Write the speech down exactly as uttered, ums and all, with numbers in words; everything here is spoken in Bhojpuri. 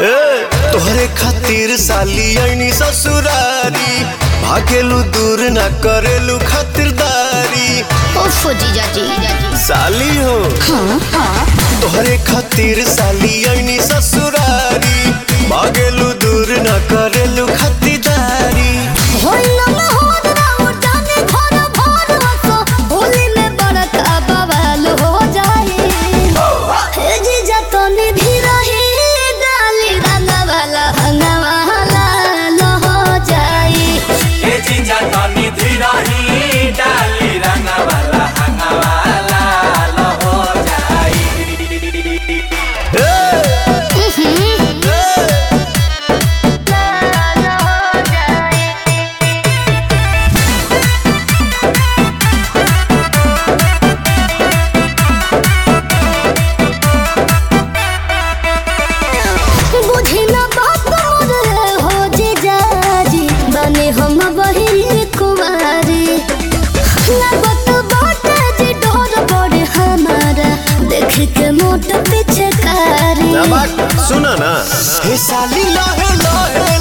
तोहरे खातिर साली आईनी ससुरारी भागेलू दूर ना करेलू खातिरदारी। ओफो जीजा जी साली हो हाँ हाँ तोहरे खातिर साली आईनी ससुरारी भागेलू दूर ना करेलू खातिरदारी। मोट पीछे कारी सुना ना हे साली लाहे लाहे